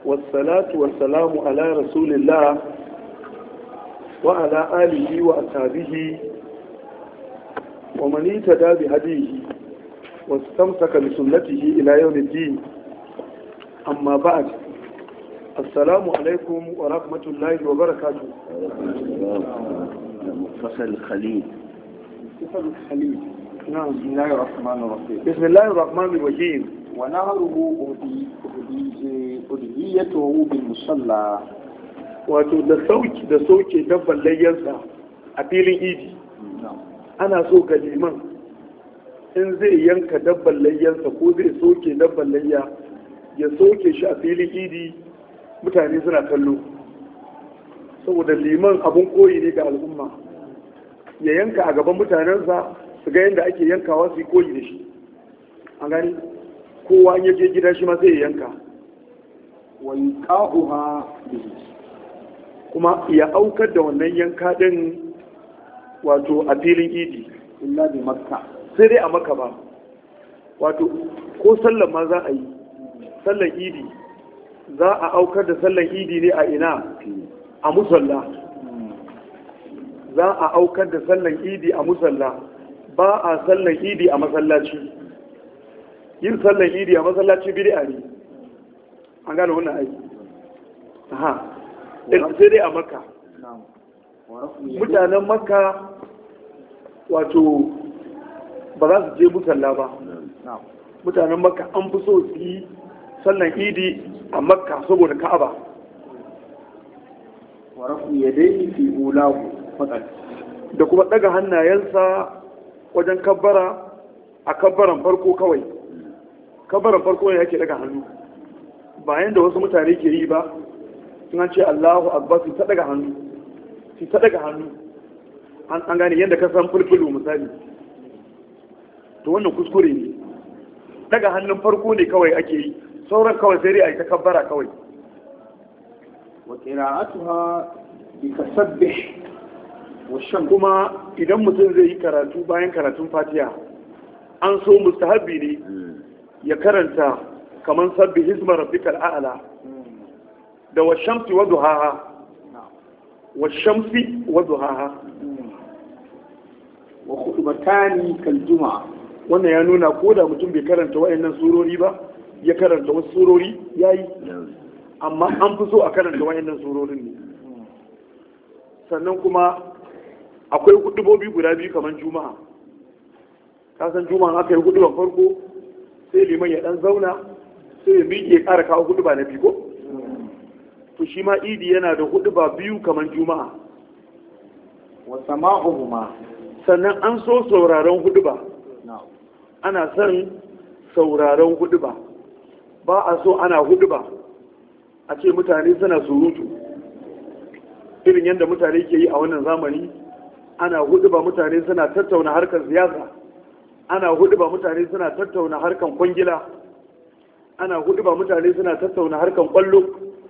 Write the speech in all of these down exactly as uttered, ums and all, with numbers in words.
والصلاة والسلام على رسول الله وعلى آله وأصحابه ومن اهتدى بهديه واستمسك بسنته إلى يوم الدين. أما بعد، السلام عليكم ورحمة الله وبركاته. مختصر الخليل. مختصر الخليل. نعم. بسم الله الرحمن الرحيم. بسم الله الرحمن الرحيم. ونهره أدهيته بالمصلى. wato da sauki da soke dabban layyansa a filin idi. Ana so ga liman in zai yanka dabban layyansa ko zai soke dabban layya ya soke shi a filin idi, mutane suna kallo, saboda liman abun koyi ne ga al'umma. Ya yanka a gaban mutanensa su ga yadda ake yankawa su yi koyi da shi. An gani kowa in yaje gida shi ma sai ya yanka. Wa yuqa'uha bihi, kuma ya aukar da wannan yanka din wato a filin idi. illa bi makka, sai dai a makka ba. Wato ko sallan ma za a yi sallan idi, za a aukar da sallan idi ne a ina? A musalla. Za a aukar da sallan idi a musalla, ba a sallan idi a masallaci. Yin sallan idi a masallaci bid'a ne. An gane wannan aiki. Aha. Sai dai a makka. Mutanen makka wato ba za su je musalla ba. Mutanen makka an fi so su yi sallan idi a makka saboda ka'aba. wa rafu yadayhi fi ulahu faqat, da kuma daga hannayensa wajen kabbara a kabbaran farko kawai. Kabbaran farko ne yake daga hannu, bayan da wasu mutane ke yi ba. Sun ce Allahu Akbar su ta daga hannu, su ta daga hannu, an gane yadda ka san fulfulu misali. To wannan kuskure ne. Daga hannun farko ne kawai ake yi, sauran kawai sai dai a yi ta kabbara kawai. wa qira'atuha bi tasabbih wa sham. Kuma idan mutum zai yi karatu bayan karatun Fatiha, an so mustahabbi ne ya karanta kaman sabbi hizma rabbikal a'la da wa shamsi wa duhaha, wa shamsi wa duhaha, wa khutbatani kal juma'a. wannan ya nuna ko da mutum bai karanta wayannan surori ba, ya karanta wasu surori yayi, amma an fi so a karanta wayannan surorin ne. Sannan kuma akwai hudubobi guda biyu kamar juma'a. Kasan juma'a aka yi huduban farko sai liman ya dan zauna sai ya miƙe ya ƙara kawo huduba na biyu ko? To shi ma idi yana da huduba biyu kamar juma'a. wa sama'uhuma, Sannan an so sauraron huduba. Ana son sauraron huduba. Ba a so ana huduba a ce mutane suna surutu irin yadda mutane ke yi a wannan zamani. Ana huduba mutane suna tattauna harkar siyasa, ana huduba mutane suna tattauna harkar kwangila, ana huduba mutane suna tattauna harkar kwallo.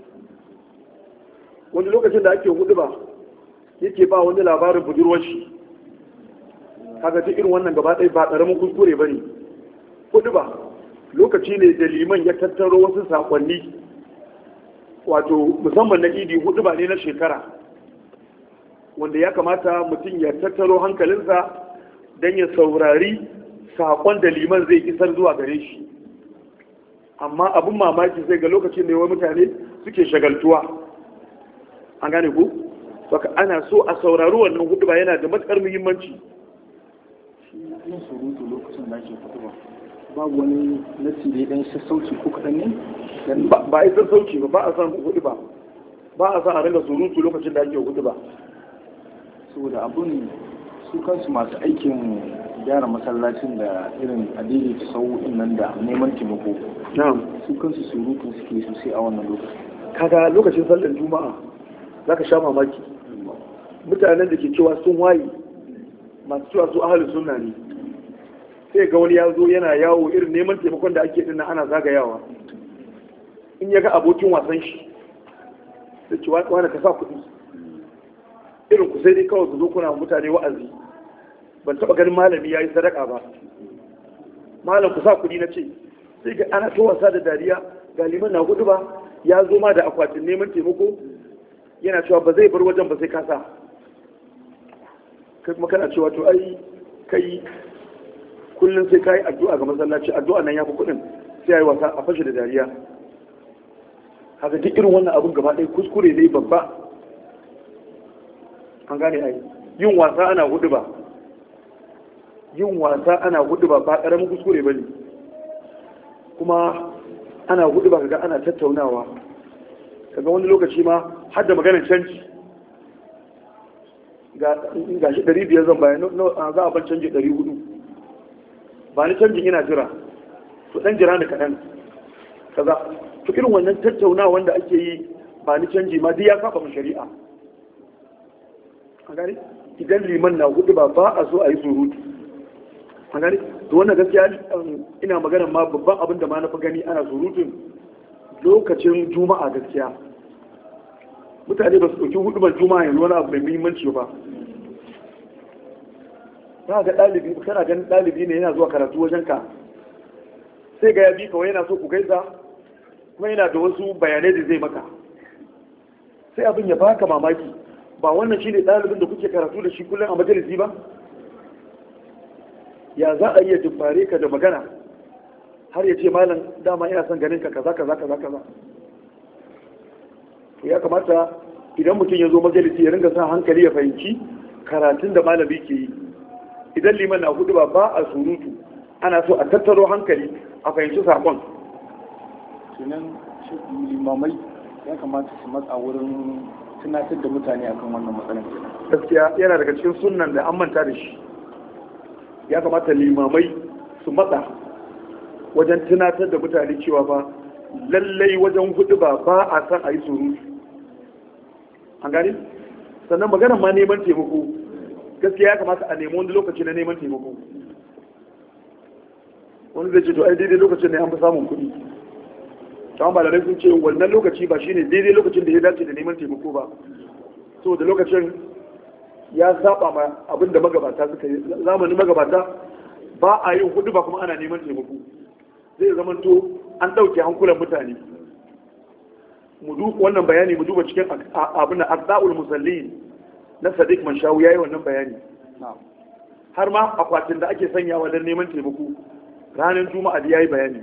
Wani lokacin da ake huduba yake ba wani labarin budurwar shi. Kaga ta irin wannan gaba ɗaya ba ƙaramin kuskure ba ne. Huduba lokaci ne da liman ya tattaro wasu sakonni, wato musamman na idi. Huduba ne na shekara wanda ya kamata mutum ya tattaro hankalinsa don ya saurari saƙon da liman zai isar zuwa gare shi. Amma abin mamaki zai ga lokacin da yawan mutane suke shagaltuwa. An gane ku? Saka ana so a saurari wannan huduba, yana da matuƙar muhimmanci. yin surutu lokacin da ake kutuba babu wani nasi da ya dan sassauci ko kaɗan ne? Ba a yi sassauci ba, ba a san huduba, ba a san a ringa surutu lokacin da ake huduba. Saboda abun su kansu masu aikin gyara masallacin da irin adili ta sau nan da neman taimako, su kansu surutu suke sosai a wannan lokacin. Kaga lokacin sallar juma'a za ka sha mamaki, mutanen da ke cewa sun waye, masu cewa su ahalin sunna ne, sai ga wani ya zo yana yawo irin neman taimakon da ake dinnan ana zagayawa. In ya ga abokin wasan shi da cewa wani ka sa kuɗi, irin ku sai dai kawai ku zo kuna mutane wa'azi. Ban taɓa ganin malami ya yi sadaka ba. Malam ku sa kuɗi na ce, sai ga ana ta wasa da dariya, ga liman na hudu ba ya zo ma da akwatin neman taimako yana cewa ba zai bar wajen ba sai kasa kai kuma kana cewa to ai kai kullum sai kai addu'a ga masallaci addu'a nan ya fi kuɗin sai ya yi wasa a fashe da dariya haka duk irin wannan abun gaba ɗaya kuskure ne babba an gane ai yin wasa ana hudu ba yin wasa ana hudu ba ba ƙaramin kuskure ba ne kuma ana hudu ba kaga ana tattaunawa kaga wani lokaci ma har da maganar canji ga shi ɗari biyar zan bayan za a ban canji ɗari hudu ba ni canjin ina jira to ɗan jira ni kaɗan kaza to irin wannan tattaunawa wanda ake yi ba ni canji ma duk ya saba mu shari'a a gani idan liman na hudu ba ba a so a yi surutu a gani to wannan gaskiya ina magana ma babban abin da ma na fi gani ana surutun lokacin juma'a gaskiya mutane ba su ɗauki hudubar juma'a yanzu wani abu mai muhimmanci ba za ga ɗalibi kana ganin ɗalibi ne yana zuwa karatu wajen ka sai ga ya bi kawai yana so ku gaisa kuma yana da wasu bayanai da zai maka sai abin ya baka mamaki ba wannan shine ɗalibin da kuke karatu da shi kullum a majalisi ba ya za a iya tuffare ka da magana har ya ce malam dama ina son ganin ka kaza kaza kaza kaza to ya kamata idan mutum ya zo majalisi ya ringa sa hankali ya fahimci karatun da malami ke yi idan liman na hudu ba ba a surutu ana so a tattaro hankali a fahimci sakon sunan limamai ya kamata su matsa wurin tunatar da mutane akan wannan matsalar gaskiya yana daga cikin sunnan da an manta da shi ya kamata limamai su matsa wajen tunatar da mutane cewa ba lallai wajen hudu ba ba a san a yi surutu an gani sannan maganar ma neman taimako gaskiya ya kamata a nemi wani lokaci na neman taimako wani zai ce to ai daidai lokacin ne an fi samun kuɗi ta malamai sun ce wannan lokaci ba shine daidai lokacin da ya dace da neman taimako ba so da lokacin ya saba ma abin da magabata suka yi zamanin magabata ba a yin hudu ba kuma ana neman taimako zai zamanto an ɗauke hankulan mutane mu duk wannan bayani mu duba cikin abin da aqdaul musallin na Sadiq Manshawi yayi wannan bayani har ma akwatin da ake sanyawa don neman taimako ranar juma'a da yayi bayani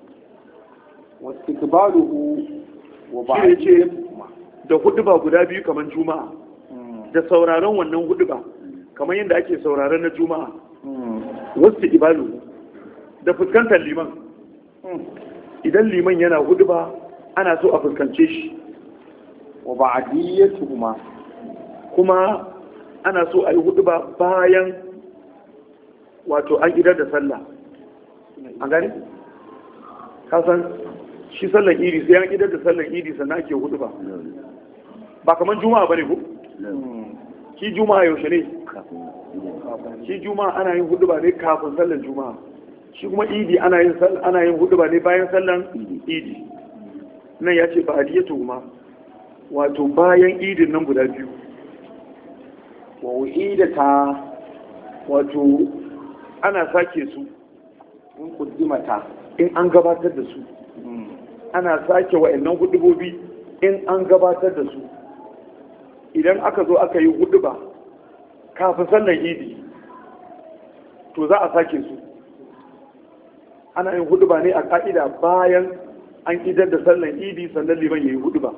wastikbaluhu wa ba'd da huduba guda biyu kaman juma'a da sauraron wannan huduba kamar yadda ake sauraron na juma'a wastikbaluhu da fuskantar liman idan liman yana huduba ana so a fuskance shi wa ba'diyatuhuma kuma ana so a yi huduba bayan wato an idar da sallah an gani kasan shi sallan idi sai an idar da sallan idi sannan ake hudu ba ba kamar juma'a bane ko shi juma'a yaushe ne shi juma'a ana yin hudu ba ne kafin sallan juma'a shi kuma idi ana yin ana yin hudu ba ne bayan sallan idi nan ya ce ba adiyatu kuma wato bayan idin nan guda biyu wa uidata wato ana sake su in kuddimata in an gabatar da su ana sake wa'annan hudubobi in an gabatar da su idan aka zo aka yi huduba kafin sallar idi to za a sake su ana yin huduba ne a ka'ida bayan an idar da sallar idi sannan liman ya yi huduba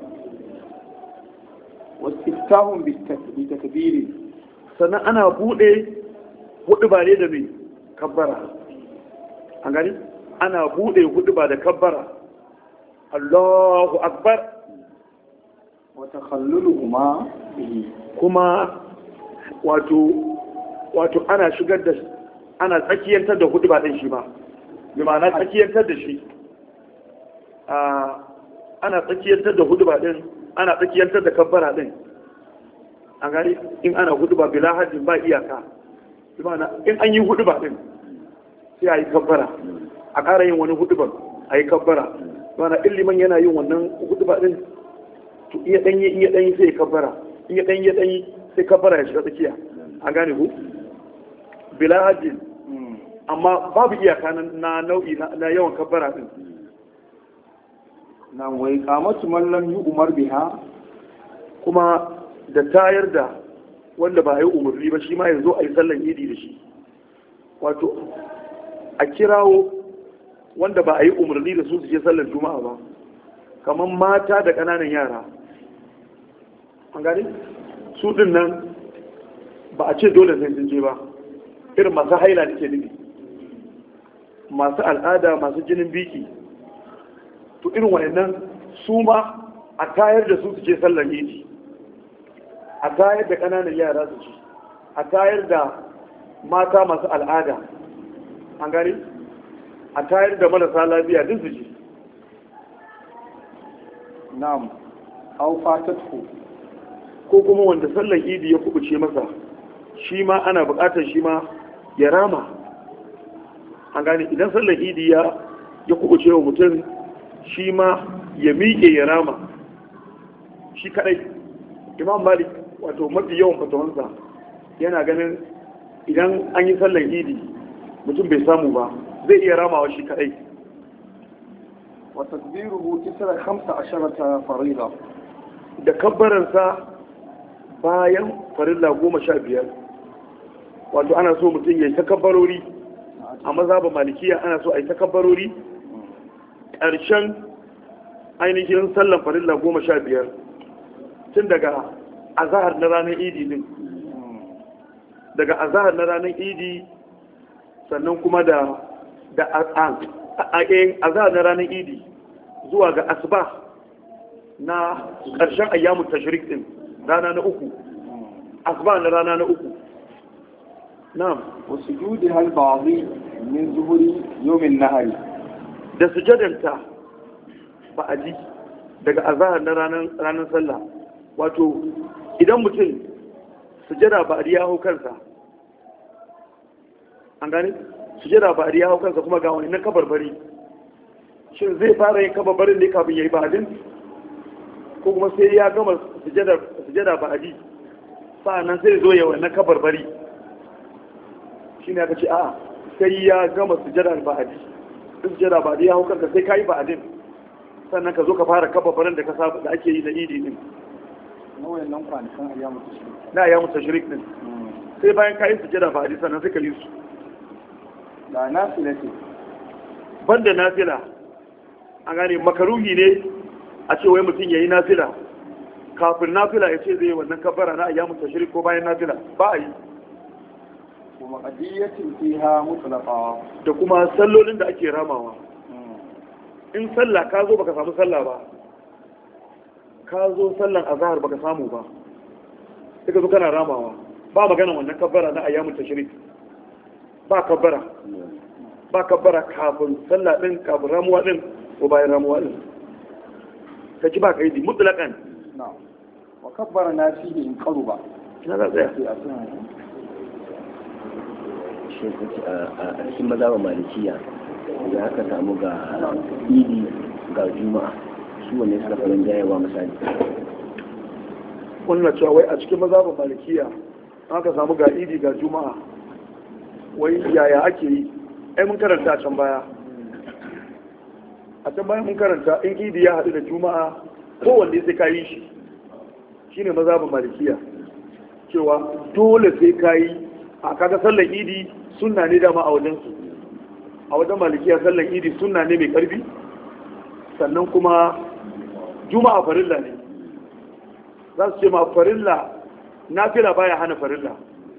wasu iftahun bi takbiri sannan ana bude huduba ne da mai kabbara an gani ana bude huduba da kabbara Allahu akbar wa takhalluluhuma bihi kuma wato wato ana shigar da ana tsakiyantar da huduba din shi ma bi ma'ana tsakiyantar da shi a ana tsakiyantar da huduba din ana tsakiyantar da kabbara din an gani in ana huduba bila hajjin ba iyaka bi ma'ana in an yi huduba din sai a yi kabbara a ƙara yin wani huduban a yi kabbara mana illiman yana yin wannan huduba din to iya danyi iya danyi sai kabbara iya danyi iya danyi sai kabbara ya shiga tsakiya an gane ku bila hajjin amma babu iyaka na nau'i na yawan kabbara din na wai kamatu mallam yi umar biha, kuma da tayar da wanda ba a yi umarni ba shi ma yanzu a yi sallan idi da shi. Wato a kirawo wanda ba a yi umarni da su su je sallan juma'a ba, kamar mata da ƙananan yara, an gani su din nan ba a ce dole sai sun je ba, irin masu haila da ke nufi, masu al'ada, masu jinin biki, to irin wayannan su ma a tayar da su su je sallan idi, a tayar da ƙananan yara su ci, a tayar da mata masu al'ada, an gani a tayar da marasa lafiya duk su ji. na'am au fatatu, ko kuma wanda sallan idi ya kubuce masa shi ma ana buƙatar shi ma ya rama, an gani idan sallan idi ya ya kubuce wa mutum shi ma ya miƙe ya rama shi kadai. Imam Malik wato mafi yawan fatawansa yana ganin idan an yi sallan idi mutum bai samu ba zai iya ramawa shi kadai. wa tadbiruhu tisra khamsa asharata farida, da kabbaransa bayan farilla goma sha biyar, wato ana so mutum ya yi takabbarori a mazhabin malikiya, ana so a yi takabbarori ƙarshen ainihin sallan farilla goma sha biyar tun daga azahar na ranar idi din, daga azahar na ranar idi, sannan kuma da da azahar na ranar idi zuwa ga asuba na ƙarshen ayyamu tashrik din rana na uku, asuba na rana na uku. na'am wa sujudi hal ba'dhi min zuhuri yawmin nahari, da sujadanta ba'adi daga azahar na ranar ranar sallah, wato idan mutum sujada ba'adi ya hau kansa, an gane sujada ba'adi ya hau kansa kuma ga wani na kabarbari, shin zai fara yin kabarbarin ne kafin ya yi ba'adin, ko kuma sai ya gama sujada ba'adi sa'annan sai zo ya wani kabarbari? shi ne aka ce a sai ya gama sujada ba'adi, duk sujada ba'adi ya hau kanka sai ka yi ba'adin sannan ka zo ka fara kabarbarin da ka saba da ake yi na idi din na wayannan kwanakan ayyamu tashrik, na ayyamu tashrik din sai bayan ka yi sujada ba'adi sannan sai ka yi su. da nafila ce banda nafila, an gane makaruhi ne a ce wai mutum ya yi nafila kafin nafila ya ce zai yi wannan kabbara na ayyamu tashrik ko bayan nafila, ba a yi. kuma qadiyatin fiha mutlaqa, da kuma sallolin da ake ramawa. in sallah ka zo baka samu sallah ba, ka zo sallan azhar baka samu ba, sai ka zo kana ramawa, ba magana wannan kabbara na ayyamu tashrik, ba kabbara ba kabbara kafin sallah din, kafin ramuwa din ko bayan ramuwa din, ka ci ba kaidi mutlaqan. na'am wa kabbara na fihi in qaruba, na da tsaya a cikin mazhabin malikiya da aka samu ga idi ga juma'a, su wanne suka farin jayewa misali? wannan cewa wai a cikin mazhabin malikiya aka samu ga idi ga juma'a, wai yaya ake yi? ai mun karanta a can baya a can baya mun karanta in idi ya haɗu da juma'a kowanne sai ka yi shi, shine mazhabin malikiya cewa dole sai ka yi. a kaga sallar idi sunna ne dama a wajensu, a wajen malikiya sallar idi sunna ne mai karfi, sannan kuma juma'a farilla ne, za su ce ma farilla nafila baya hana farilla.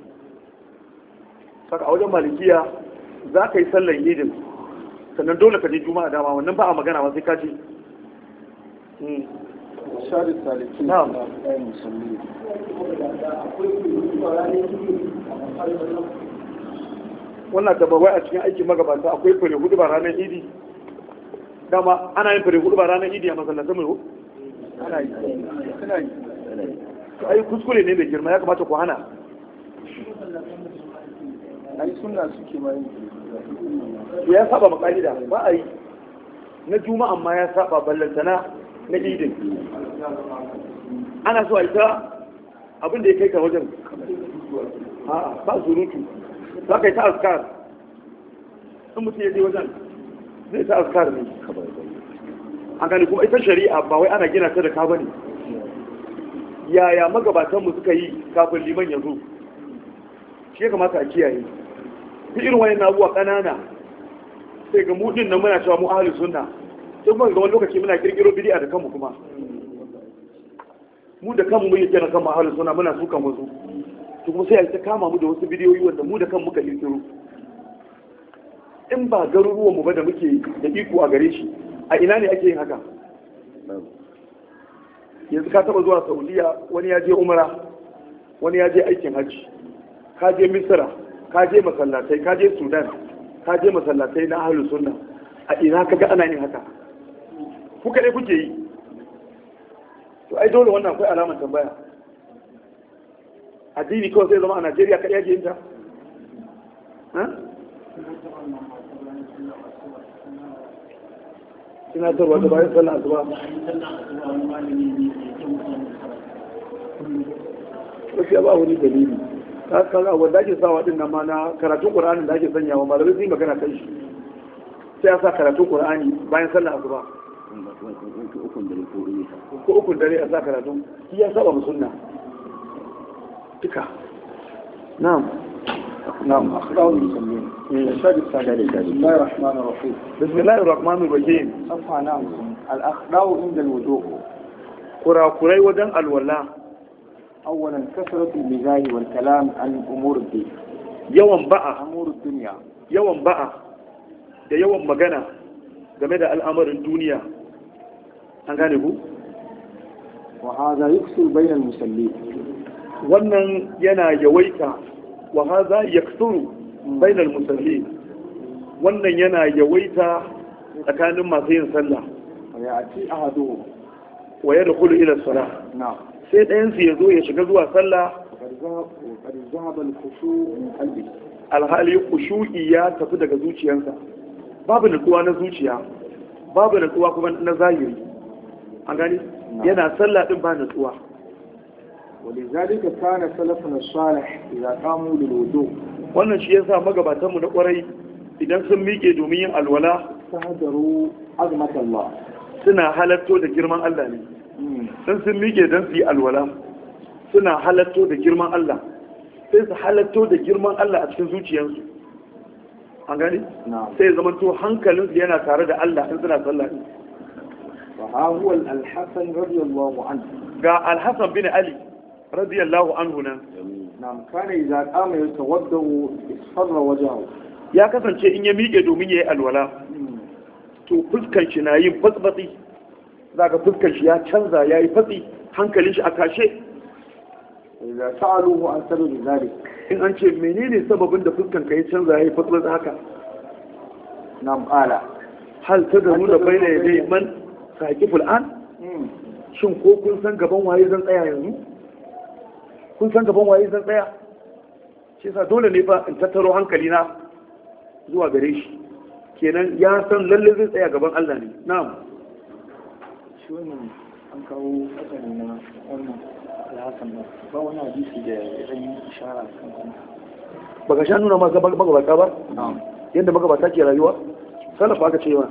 saka a wajen malikiya za ka yi sallar idin sannan dole ka je juma'a dama, wannan ba a magana ba sai ka je. shari saliki na'am musalli wannan tabawai a cikin aikin magabata akwai fure hudu ba ranar idi, dama ana yin fure hudu ba ranar idi a masallatan mai hudu ana yi ana yi ai kuskure ne mai girma, ya kamata ku hana. ai sunna suke ma yin ya saba makalida ba a yi na juma'a amma ya saba ballantana na idin. ana so a yi ta abin da ya kai ka wajen a'a ba surutu, za ka yi ta askar, in mutum ya je wajen zai ta askar ne. an gane kuma ita shari'a ba wai ana gina ta da ka bane. Yaya magabatanmu suka yi kafin liman ya zo shi ya kamata a kiyaye duk irin wani abubuwa ƙanana sai ga mu din nan muna cewa mu ahlus sunna sai kuma ga wani lokaci muna kirkiro bid'a da kanmu kuma mu da kanmu muke kira kanmu ahlus sunna muna suka wasu to kuma sai ya ta kama mu da wasu bidiyoyi wanda mu da kanmu muka kirkiro in ba garuruwan mu ba da muke da iko a gare shi a ina ne ake yin haka yanzu ka taba zuwa Saudiya wani ya je umra wani ya je aikin hajji ka je Misra ka je masallatai ka je Sudan ka je masallatai na ahlus sunna a ina kaga ana yin haka ku kadai kuke yi to ai dole wannan akwai alamar tambaya addini kawai zai zama a Najeriya kadai yake yin ta ha tunatarwa da bayan sallah asuba gaskiya ba wani dalili ta kaga wanda ake sawa din nan ma na karatun Qur'anin da ake sanyawa malamai sun magana kan shi sai a sa karatun Qur'ani bayan sallah asuba ko ukun dare a sa karatun shi ya saba mu sunna duka na'am نعم أخلاق المسلمين الشهادة الثانية بسم الله الرحمن الرحيم بسم الله الرحمن الرحيم صفحة نعم الأخلاق عند الوضوء قرى قرى ودن الولاء أولا كثرة المزاح والكلام عن أمور الدين يوم بقى أمور الدنيا يوم بقى da yawan magana game da al'amarin duniya an gane ku wa hadha yuksir bayna al-musallin wannan yana yawaita wa hadha yaksuru bayna al-musallin wannan yana yawaita tsakanin masu yin sallah ya ati ahadu wa yadkhulu ila as-salah na'am sai ɗayan su yazo ya shiga zuwa sallah qad zahaba al-khushu' min qalbi alhali khushu'i ya tafi daga zuciyarsa babu nutsuwa na zuciya babu nutsuwa kuma na zahiri an gani yana sallah din ba nutsuwa ولذلك كان سلفنا الصالح إذا قاموا للوضوء wannan shi yasa magabatanmu na kwarai idan sun miƙe domin yin alwala sahadaru azmat Allah suna halatto da girman Allah ne sun sun miƙe don su yi alwala suna halatto da girman Allah sai su halatto da girman Allah a cikin zuciyarsu an gani sai zaman to hankalinsu yana tare da Allah in suna sallah ne wa ha huwa al-Hasan radiyallahu anhu ga al-Hasan bin Ali radiyallahu anhu nan nam kana idza qama yatawaddu isfarra wajhahu ya kasance in ya miƙe domin yayi alwala to fuskar shi na yin fasfatsi zaka fuskar shi ya canza yayi fatsi hankalin shi a kashe idza sa'aluhu an sababi zalik in an ce menene sababin da fuskan ka ya canza yayi fatsi haka nam qala hal tadru da bayna yaday man saqiful an shin ko kun san gaban waye zan tsaya yanzu kun san gaban waye zan tsaya shi yasa dole ne fa in tattaro hankali na zuwa gare shi kenan ya san lalle zai tsaya gaban Allah ne na'am shi wannan an kawo asali na wannan alhassan ba wani hadisi da zan yi ishara kan wannan baka sha nuna ma gaban magabata ba na'am yadda magabata ke rayuwa salafa aka ce wa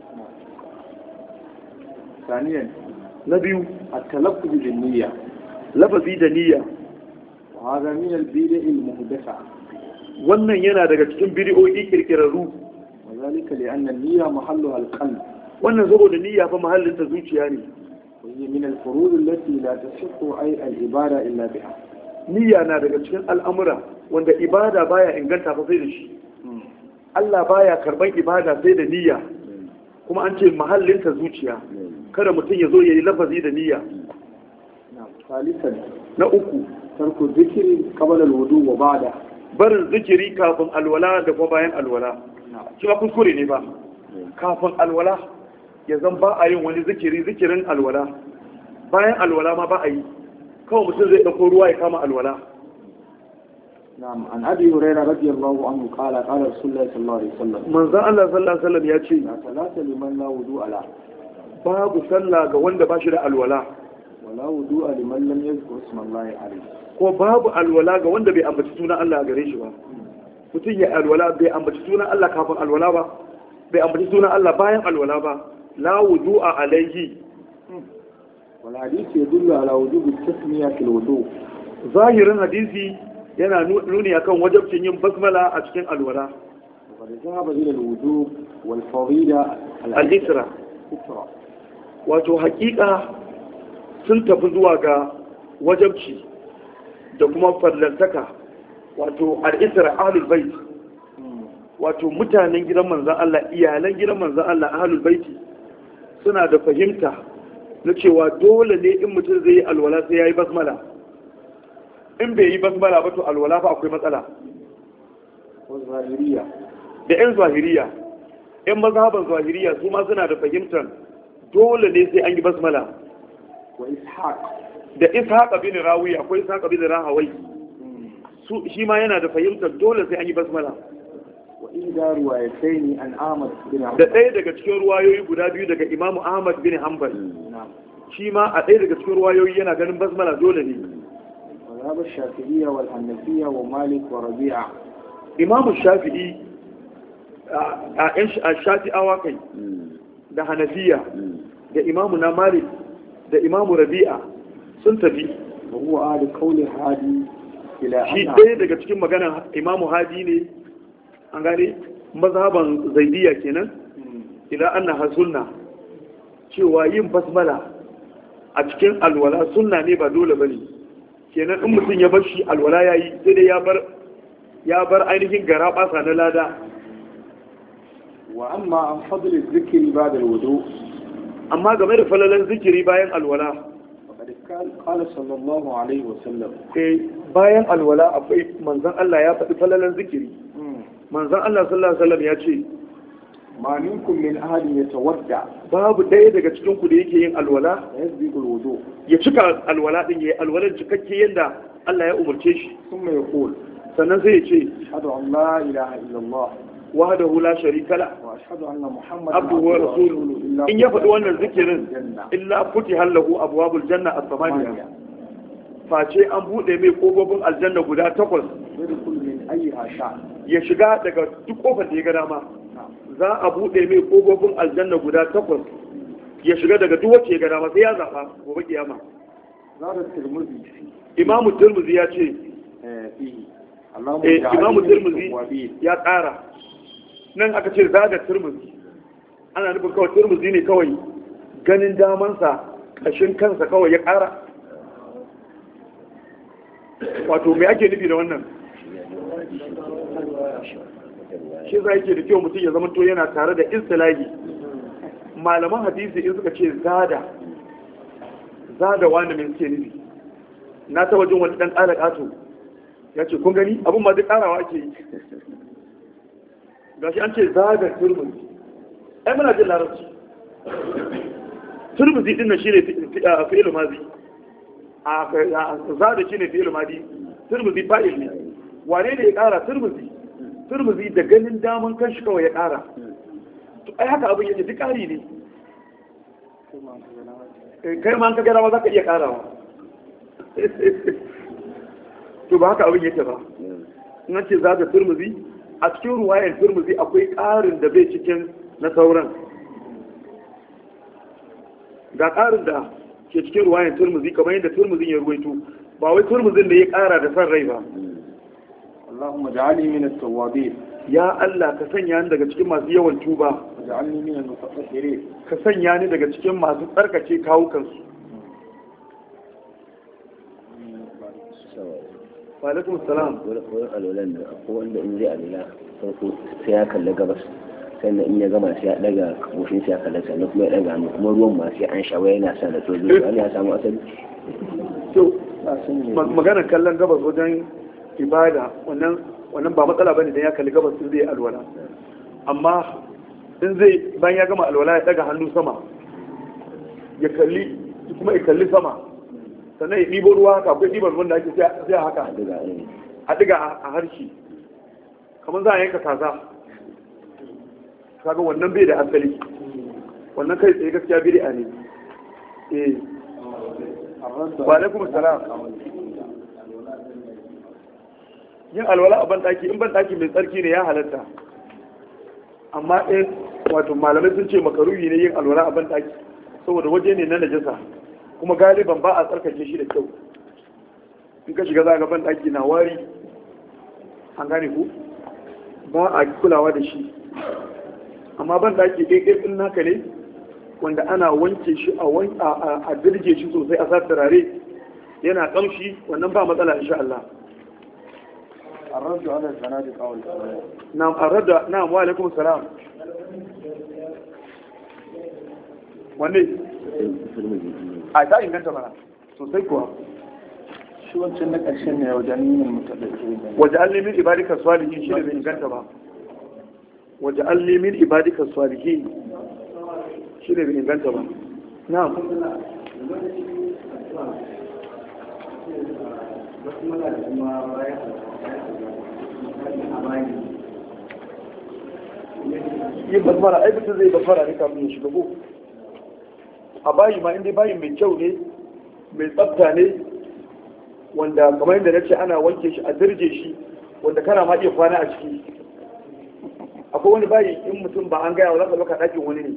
ثانيا نبيو التلفظ بالنية lafazi da niyya وهذا من البدع المحدثة wannan yana daga cikin bid'o'i kirkirarru وذلك لأن النية محلها القلب wannan saboda niyya fa mahallin ta zuciya ne وهي من الفروض التي لا تصح أي العبادة إلا بها niyya na daga cikin al'amura wanda ibada baya inganta fa sai da shi Allah baya karban ibada sai da niyya kuma an ce mahallin ta zuciya kada mutum ya zo yayi lafazi da niyya ثالثا na uku ترك الذكر قبل الوضوء وبعده barin zikiri kafin alwala da kuma bayan alwala shi ba kuskure ne ba kafin alwala ya zan ba a yin wani zikiri zikirin alwala bayan alwala ma ba a yi kawai mutum zai ɗauko ruwa ya kama alwala نعم عن أبي هريرة رضي الله عنه قال قال رسول الله صلى الله عليه وسلم من ذا الله صلى الله عليه وسلم ya ce لا صلاة لمن لا وضوء له babu sallah ga wanda ba shi da alwala ولا وضوء لمن لم يذكر اسم الله عليه ko babu alwala ga wanda bai ambaci sunan Allah gare shi ba mutum ya alwala bai ambaci sunan Allah kafin alwala ba bai ambaci sunan Allah bayan alwala ba la wudu'a alayhi. wal hadith yadullu ala wujubi tasmiya fil wudu. zahirin hadisi yana nuni akan wajibcin yin basmala a cikin alwala. wa dhahaba ila al wudu wal fadila al isra wato hakika sun tafi zuwa ga wajibci da kuma fallantaka wato al isra ahlul bait wato mutanen gidan manzan Allah iyalan gidan manzan Allah ahlul baiti suna da fahimta na cewa dole ne in mutum zai yi alwala sai yayi basmala in bai yi basmala ba to alwala fa akwai matsala. zahiriya da yan zahiriya yan mazhaban zahiriya su ma suna da fahimtar dole ne sai an yi basmala. wa ishaq da ishaq bin rawi akwai ishaq bin rahawai su shi ma yana da fahimtar dole sai an yi basmala. وإذا روايتين عن أحمد بن da حنبل ɗaya daga cikin ruwayoyi guda biyu daga imamu ahmad bin hanbal shi ma a ɗaya daga cikin ruwayoyi yana ganin basmala dole ne. وذهب الشافعية والحنفية ومالك وربيعة. imamu shafi'i a yan shafi'awa kai da hanafiya da imamu na malik da imamu rabi'a sun tafi وهو أهل قول هادي إلى shi أن ɗaya daga cikin maganar imamu hadi ne an gane mazhaban zaidiya kenan ila annaha sunna cewa yin basmala a cikin alwala sunna ne ba dole bane kenan in mutum ya bar shi alwala yayi sai dai ya bar ya bar ainihin gara basa na lada. وأما عن فضل الذكر بعد الوضوء amma game da falalan zikiri bayan alwala فقد قال قال صلى الله عليه وسلم eh bayan alwala akwai manzon Allah ya faɗi falalan zikiri. manzon Allah sallallahu alaihi wasallam ya ce ما منكم من أحد يتودع babu ɗaya daga cikin ku da yake yin alwala ويسبق الوضوء ya cika alwala din yayi alwalan cikakke yanda Allah ya umarce shi ثم يقول sannan sai ya ce أشهد أن لا إله إلا الله wahdahu la sharika la وأشهد أن محمدا abduhu wa rasuluhu in ya faɗi wannan zikirin illa futiha lahu abwabul janna as-samaniya face an bude mai kofofin aljanna guda takwas يدخل من أيها شاء ya shiga daga duk kofar da ya ga dama za a bude mai kofofin aljanna guda takwas ya shiga daga duk wacce ya ga dama sai ya zaba gobe kiyama. زاد الترمذي imamu tirmidhi ya ce آه، فيه اللهم eh اجعلني imamu من tirmidhi التوابين. ya ƙara nan aka ce zada tirmidhi ana nufin kawai tirmidhi ne kawai ganin damansa kashin kansa kawai ya ƙara wato me ake nufi da wannan shi za yake da kyau mutum ya zama to yana tare da istilahi malaman hadisi in suka ce zada zada wani mai suke nufi na ta wajen wani dan ƙara ƙato ya ce kun gani abin ma duk ƙarawa ake yi gashi an ce zada turmuzi ai muna jin larabci turmuzi din nan shine fi'il mazi a zada shine fi'il mazi turmuzi fa'il ne wane ne ya ƙara turmuzi turmuzi da ganin daman kanshi kawai ya ƙara to ai haka abin yake duk ƙari ne kai ma an ka gara ma za ka iya ƙarawa to ba haka abin yake ba in an ce za ta turmuzi a cikin ruwayan turmuzi akwai ƙarin da bai cikin na sauran ga ƙarin da ke cikin ruwayan turmuzi kamar yadda turmuzin ya ruwaito ba wai turmuzin da ya ƙara da san rai ba. اللهم اجعلني من التوابين ya Allah ka sanya ni daga cikin masu yawan tuba واجعلني من المتطهرين ka sanya ni daga cikin masu tsarkace kawukansu. wa alaikum salam. wurin alwalan da ko wanda in zai alwala farko sai ya kalli gabas sannan in ya gama sai ya daga kafofin sai ya kalli sannan kuma ya daga hannu kuma ruwan ma sai an shawo yana sa da tozo wani ya samu asali to magana kallon gabas wajen ibada wannan wannan ba matsala bane dan ya kalli gabas din zai alwala amma in zai bayan ya gama alwala ya daga hannu sama ya kalli kuma ya kalli sama sannan ya ɗibo ruwa haka akwai ɗiban ruwan da ake sai haka a ɗiga a harshe kamar za a yanka kaza kaga wannan bai da asali wannan kai tsaye gaskiya bid'a ne eh wa alaikum salam. yin alwala a banɗaki in banɗaki mai tsarki ne ya halatta amma eh wato malamai sun ce makaruhi ne yin alwala a ban daki saboda waje ne na najasa kuma galiban ba a tsarkake shi da kyau in ka shiga za ga ban daki na wari an gane ku ba a kulawa da shi amma ban daki ɗaiɗai ɗin naka ne wanda ana wanke shi a dirge shi sosai a sa turare yana kamshi wannan ba matsala insha Allah. الرد على الزنادقة والكلام. نعم الرد نعم وعليكم السلام. wanne a ta inganta mana sosai kuwa shi wancan na ƙarshen ne wajen nuna mutadake waje an limin ibadika salihin shi ne bai inganta ba waje an limin ibadika salihin shi ne bai inganta ba na'am yin basmara ai mutum zai basmara ne kafin ya shiga ko a bayi ma inda bayi mai kyau ne mai tsafta ne wanda kamar yadda na ce ana wanke shi a dirje shi wanda kana ma iya kwana a ciki akwai wani bayi in mutum ba an gaya wa zaka baka ɗakin wani ne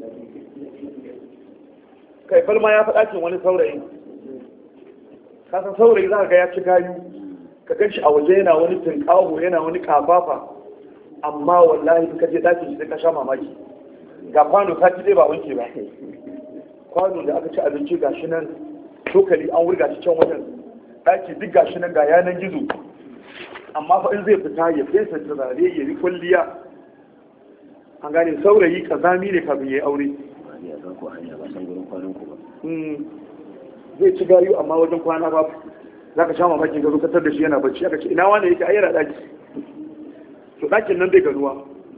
kai falma ya fi ɗakin wani saurayi kasan saurayi za ka ga ya ci gayu ka gan shi a waje yana wani tunƙaho yana wani ƙafafa amma wallahi ka je ɗakin shi sai ka sha mamaki ga kwano ta ci dai ba wanke ba kwano da aka ci abinci gashi nan cokali an wurga shi can wajen ɗaki duk gashi nan ga yanan gizo amma fa in zai fita ya fesa turare ya yi kwalliya an gane saurayi kazami ne kafin ya yi aure zai ci gayu amma wajen kwana ba za ka sha mamakin ga zukatar da shi yana bacci aka ce ina wane yake ayyana ɗaki to ɗakin nan bai ganuwa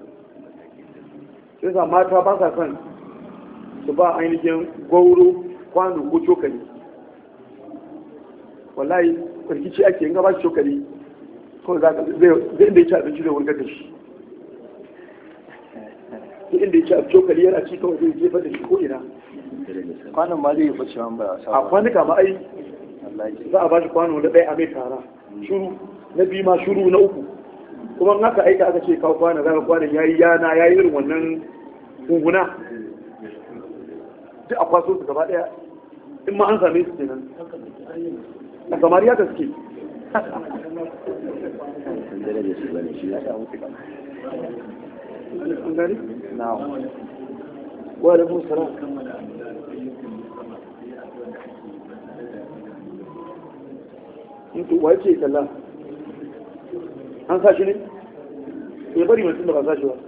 sai sa mata ba sa son su ba ainihin gauro kwano ko cokali wallahi kwarkici ake yin gaba shi cokali kawai za ka zai inda ya ci abinci zai wurgar da shi zai inda ya ci abinci cokali yana ci kawai zai jefa da shi ko ina kwanan ma zai yi bace man ba a kwanuka ma ai za a ba shi kwano da ɗaya a mai tara shuru na biyu ma shuru na uku kuma in aka aika aka ce kawo kwana za ka kwanan ya yi yana ya yi irin wannan gunguna duk a kwaso su gaba ɗaya in ma an same su kenan a kamar ya gaske an gani? na wa da musara into wa ce kalla an sa shi ne? ya bari mutum da ba sa shi ba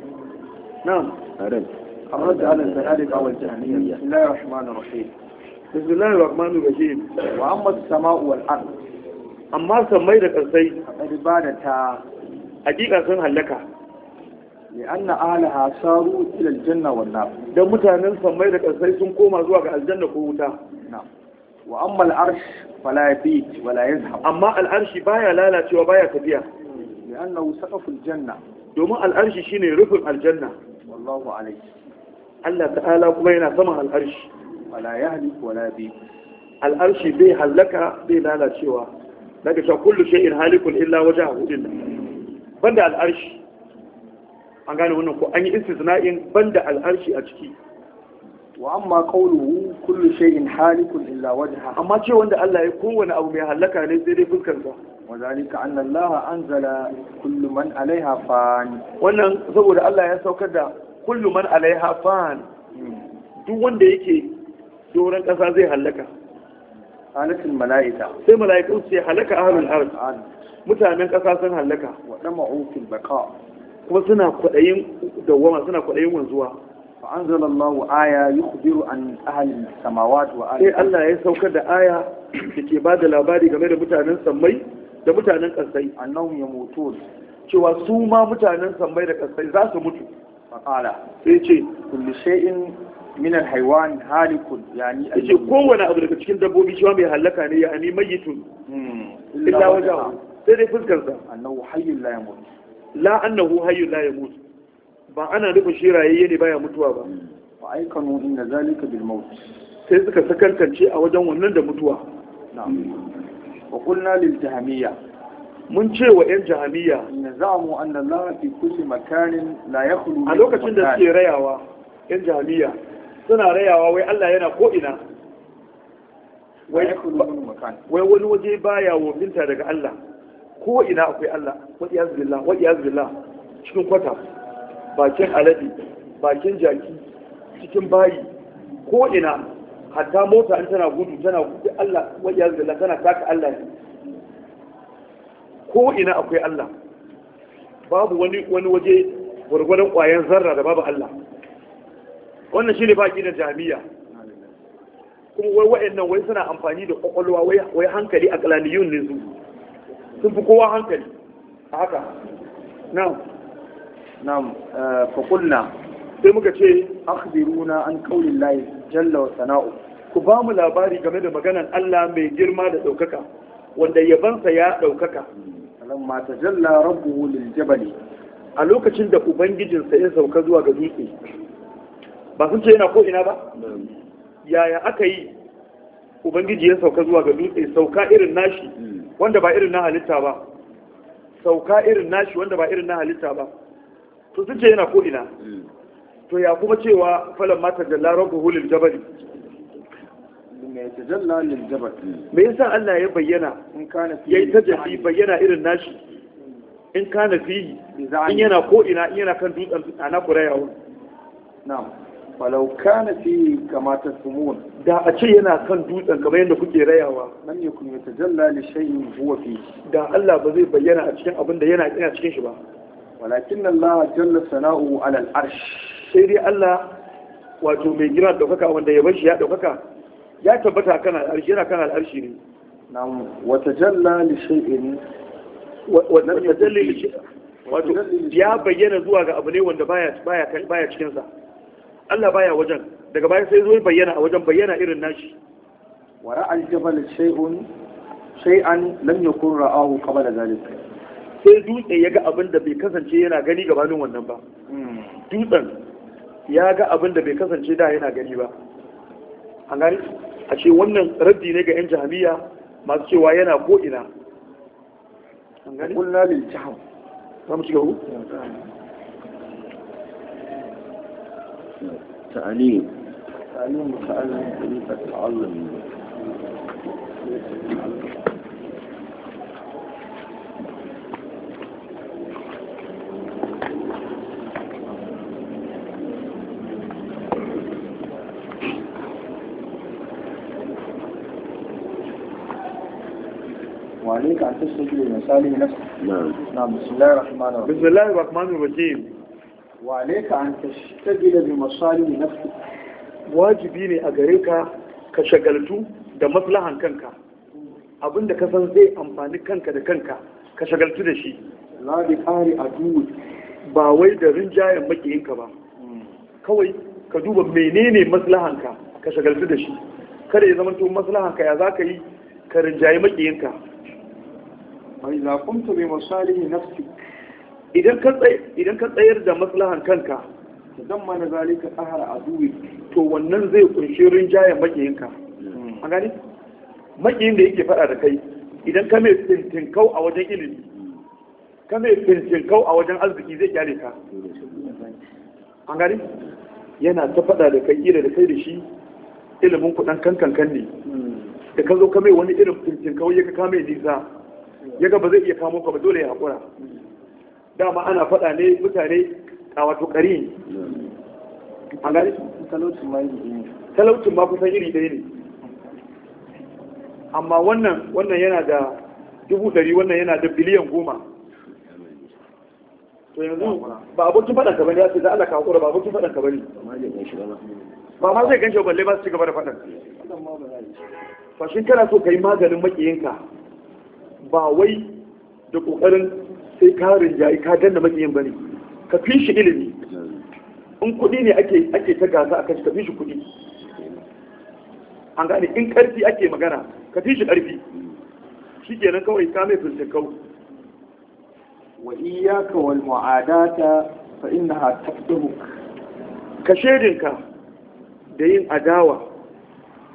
na harin الرد على الزنادقة والجهمية بسم الله الرحمن الرحيم بسم الله الرحمن الرحيم وأما السماء والأرض amma sammai da ƙarsai فقد بادتا hakika sun hallaka لأن أهلها صاروا إلى الجنة والنار don mutanen sammai da ƙarsai sun koma zuwa ga aljanna ko wuta نعم وأما العرش فلا يبيت ولا يذهب amma al'arshi baya lalacewa baya tafiya لأنه سقف الجنة domin al'arshi shine rufin aljanna والله عليه Allah ta'ala kuma yana saman al'arshi ولا يهلك ولا يبيت al'arshi bai hallaka bai lalacewa daga cewa kullu shay'in halikun illa wajhahu illa banda al'arshi an gane wannan ko an yi istisna'in banda al'arshi a ciki وأما قوله كل شيء حالك إلا وجهه amma ce wanda Allah ya kowane abu mai hallaka ne sai dai fuskar sa وذلك أن الله أنزل كل من عليها فان wannan saboda Allah ya saukar da kullu man alaiha fan duk wanda yake doron kasa zai hallaka قالت الملائكة sai mala'ikun su halaka ahlul ard mutanen kasa sun hallaka ودمعوا في البقاء kuma suna kwadayin dawama suna kwadayin wanzuwa فأنزل الله آية يخبر عن أهل السماوات وأهل sai Allah ya saukar da aya da ke ba da labari game da mutanen sammai da mutanen kasai أنهم يموتون cewa su ma mutanen sammai da kasai za su mutu فقال sai ce كل شيء من الحيوان هالك يعني yace kowane abu daga cikin dabbobi shi ma mai halaka ne ya ani mayyitun illa wajahu sai dai fuskar sa أنه حي لا يموت la annahu hayyun la yamut ba ana nufin shi rayayye ne baya mutuwa ba وأيقنوا إن ذلك بالموت sai suka sakankance a wajen wannan da mutuwa نعم وقلنا للجهمية mun ce wa yan jahamiya in za'amu anna Allah fi kulli makanin la yakhlu a lokacin da suke rayawa yan jahamiya suna rayawa wai Allah yana ko ina wai wai wani waje baya wofinta daga Allah ko ina akwai Allah wa iyaz billah wa iyaz billah cikin kwata bakin alade bakin jaki cikin bayi ko ina hatta mota in tana gudu tana gudu Allah wa iyaz billah tana taka Allah ko ina akwai Allah babu wani wani waje gwargwadon kwayan zarra da babu Allah wannan shine baki da jami'a kuma wai wa'annan wai suna amfani da kwakwalwa wai hankali a kalaniyun ne su sun fi kowa hankali a haka na'am na'am fa qulna sai muka ce akhbiruna an qawli llahi jalla wa sana'u ku ba mu labari game da maganan Allah mai girma da daukaka wanda yabansa ya daukaka lamma tajalla rabbuhu lil jabali a lokacin da ubangijinsa ya sauka zuwa ga dutse ba sun ce yana ko ina ba yaya aka yi ubangiji ya sauka zuwa ga dutse sauka irin nashi wanda ba irin na halitta ba sauka irin nashi wanda ba irin na halitta ba to sun ce yana ko ina to ya kuma cewa falan mata jalla rabbuhu lil jabal me tajalla lil jabal me yasa Allah ya bayyana in kana yayi tajalli bayyana irin nashi in kana fihi in yana ko ina in yana kan dutsen ana kurayawa na'am walau kana fi kama tasmun da a ce yana kan dutsen kamar yadda kuke rayawa lam yakun yatajalla li shay'in huwa fi da Allah ba zai bayyana a cikin abin da yana ina cikin shi ba walakin Allah jalla sana'u ala al-arsh sai dai Allah wato mai gira daukaka wanda ya bashi ya daukaka ya tabbata kan al-arshi yana kan al-arshi ne nam wa tajalla li shay'in wa tajalli li shay'in wato ya bayyana zuwa ga abu ne wanda baya baya baya cikin sa Allah baya wajen daga baya sai zo bayyana a wajen bayyana irin nashi wa ra'a al-jabal shay'un shay'an lam yakun ra'ahu qabla zalika sai dutse ya ga abin da bai kasance yana gani gabanin wannan ba dutsen ya ga abin da bai kasance da yana gani ba an gani a ce wannan raddi ne ga 'yan jami'a masu cewa yana ko'ina an gani? kulla lil jaham za mu ci gabu? ta'alim ta'alim muta'allim tariqat ta'allum وعليك أن تستجيب لمثاله نفسه نعم نعم بسم الله الرحمن الرحيم بسم الله الرحمن الرحيم وعليك أن تستجيب بمصالح نفسك wajibi ne a gare ka ka shagaltu da maslahan kanka abinda ka san zai amfani kanka da kanka ka shagaltu da shi la bi qari adu ba wai da rinjayen makiyinka ba kawai ka duba menene maslahanka ka shagaltu da shi kada ya zama to maslahanka ya zaka yi ka rinjaye makiyinka wa idza qumta bi masalihi nafsik idan ka tsaye idan ka tsayar da maslahan kanka tadammana zalika qahra aduwi to wannan zai kunshi rinjayen makiyinka an gani makiyin da yake fada da kai idan ka mai fintinkau a wajen ilimi ka mai fintinkau a wajen arziki zai kyale ka an gani yana ta fada da kai ira da kai da shi ilimin kudan kankan ne da ka zo ka mai wani irin fintinkau ya ka kame nisa ya ga ba zai iya kamo ka ba dole ya haƙura dama ana fada ne mutane a wato ƙari an gani talaucin ma yi talaucin ma kusan iri ɗaya ne amma wannan wannan yana da dubu ɗari wannan yana da biliyan goma to yanzu ba abokin faɗan ka bane ya ce za Allah ka hakura ba abokin faɗan ka bane ba ma zai ganshi balle ba su ci gaba da faɗan to shin kana so kai maganin makiyinka ba wai da kokarin sai ka rinjayi ka danna makiyin bane ka fi shi ilimi in kuɗi ne ake ake ta gasa akan shi ka fi shi kuɗi an gane in ƙarfi ake magana ka fi shi ƙarfi shi kenan kawai ka mai fintinkau wa iyyaka wal mu'adata fa innaha taqdumuk ka shedinka da yin adawa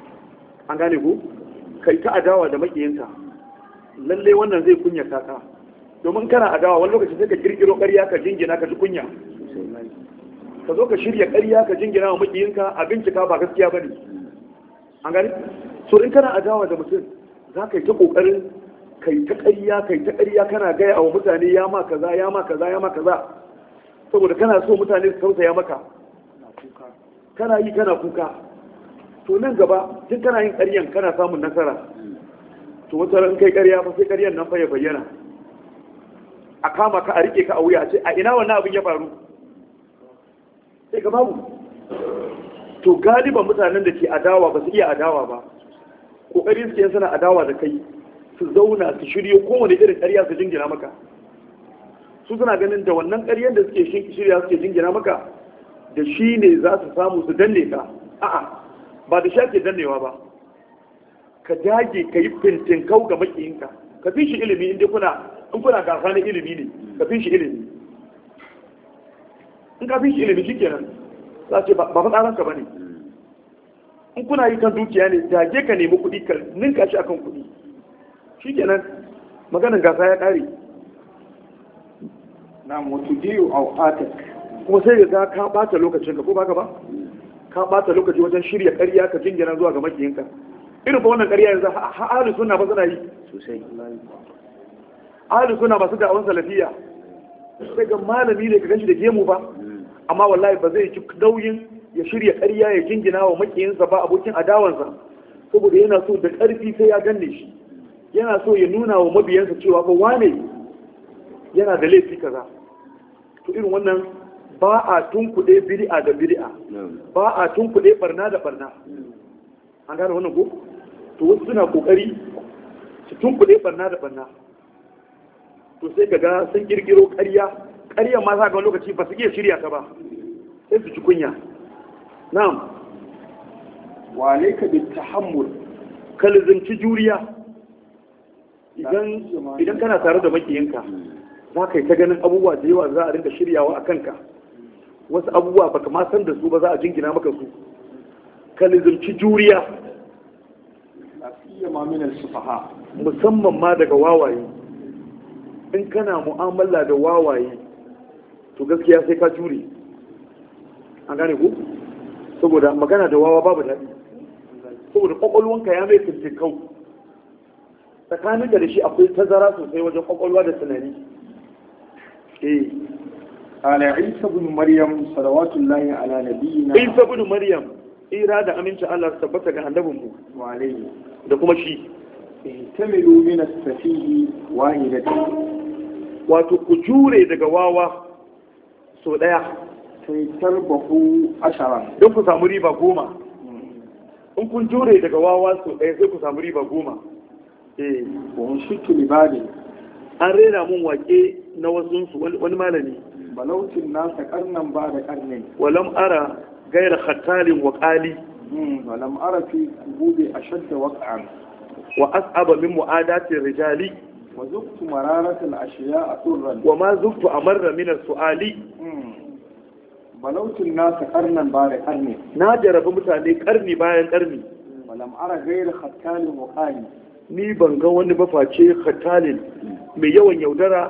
an gane ku kai ta adawa da makiyinka lalle wannan zai kunyata ka domin kana adawa wani lokaci sai ka kirkiro ƙarya ka jingina ka ji kunya ka zo ka shirya ƙarya ka jingina wa makiyinka a bincika ba gaskiya ba ne an gani so in kana adawa da mutum za ka yi ta ƙoƙarin ka yi ta ƙarya ka yi ta ƙarya kana gaya wa mutane ya ma kaza ya ma kaza ya ma kaza saboda kana so mutane su tausaya maka kana yi kana kuka to nan gaba duk kana yin ƙaryan kana samun nasara to wata ran kai ƙarya fa sai ƙaryan nan fa ya bayyana a kama ka a rike ka a wuya a ce a ina wannan abin ya faru sai ga babu to galiban mutanen da ke adawa ba su iya adawa ba kokarin su suna adawa da kai su zauna su shirye kowane irin ƙarya su jingina maka su suna ganin da wannan ƙaryar da suke shirya suke jingina maka da shi ne za su samu su danne ka a'a ba da shi ake dannewa ba ka dage ka yi fintin kau ga makiyinka ka fi shi ilimi inda kuna in kuna gasa na ilimi ne ka fi shi ilimi in ka fi shi ilimi shikenan za ce ba fa tsaranka ba ne in kuna yi kan dukiya ne dage ka nemi kuɗi ka ninka shi akan kuɗi shikenan maganin gasa ya ƙare na mutu biyu a atak kuma sai ga ka ɓata lokacin ka ko baka ba ka ɓata lokaci wajen shirya ƙarya ka jingina zuwa ga makiyinka irin fa wannan ƙarya yanzu ahli sunna ba suna yi sosai ahli sunna ba su da'awan salafiya sai ga malami ne ka ganshi da gemu ba amma wallahi ba zai ci nauyin ya shirya ƙarya ya jingina wa makiyinsa ba abokin adawansa saboda yana so da ƙarfi sai ya ganne shi yana so ya nuna wa mabiyansa cewa ba wane yana da laifi kaza to irin wannan ba a tunkuɗe bid'a da bid'a ba a tunkuɗe barna da barna an gane wannan ko to wasu suna kokari su tunkuɗe barna da barna to sai kaga sun kirkiro ƙarya ƙarya ma za ga lokaci ba su iya shirya ta ba sai su ci kunya na'am wa alayka bit tahammul kalzanci juriya idan idan kana tare da makiyinka za ka yi ta ganin abubuwa da yawa za a rinka shiryawa a kanka wasu abubuwa baka ma san da su ba za a jingina maka su kalzanci juriya lafiya ma min al-sufaha musamman ma daga wawaye in kana mu'amala da wawaye to gaskiya sai ka jure an gane ku saboda magana da wawa babu daɗi saboda kwakwalwanka ya mai fintinkau tsakaninka da shi akwai tazara sosai wajen kwakwalwa da tunani eh ala isa ibn maryam salawatullahi ala nabiyina isa ibn maryam ira da aminci Allah su tabbata ga annabinmu wa alayhi da kuma shi tamilu min as-safihi wahidatan wato ku jure daga wawa so daya sai tarbahu asharan don ku samu riba goma in kun jure daga wawa so daya sai ku samu riba goma eh wa shittu libadi an rera mun wake na wasunsu wani malami balautin nasa karnan ba da karnin walam ara gaira khattalin wa qali walam ara fi kububi ashadda waq'an wa as'aba min mu'adati rijali wa zuktu mararat al-ashiya turran wa ma zuktu amarra min as-su'ali balautin nasa karnan ba da karnin na jarabi mutane karni bayan karni walam ara gaira khattalin wa qali ni ban ga wani baface khattalin mai yawan yaudara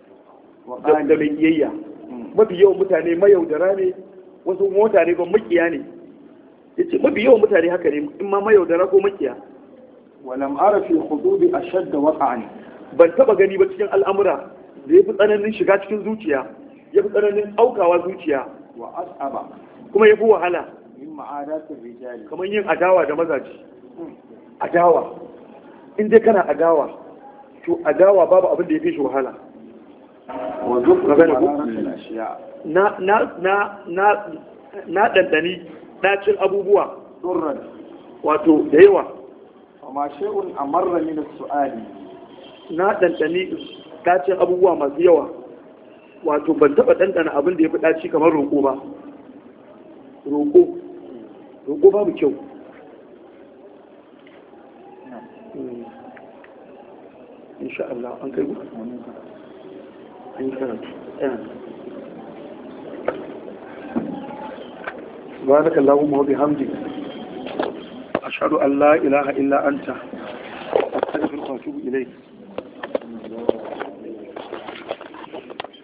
da mai kiyayya mafi yawan mutane mayaudara ne wasu mutane ba makiya ne yace mafi yawan mutane haka ne in ma mayaudara ko makiya walam ara fi hududi ashadda waqa'an ban taba gani ba cikin al'amura da yafi tsananin shiga cikin zuciya yafi tsananin aukawa zuciya wa as'aba kuma yafi wahala min ma'adatir rijali kamar yin adawa da mazaji adawa in dai kana adawa to adawa babu abin da yafi shi wahala wa zuktu mararat al-ashiya na na na na na dandani dacin abubuwa turran wato da yawa amma shay'un amarra min as-su'ali na dandani dacin abubuwa masu yawa wato ban taba dandana abin da yafi daci kamar roƙo ba roƙo roƙo babu kyau insha Allah an kai gudu an yi karatu سبحانك اللهم وبحمدك أشهد أن لا إله إلا أنت أستغفرك وأتوب إليك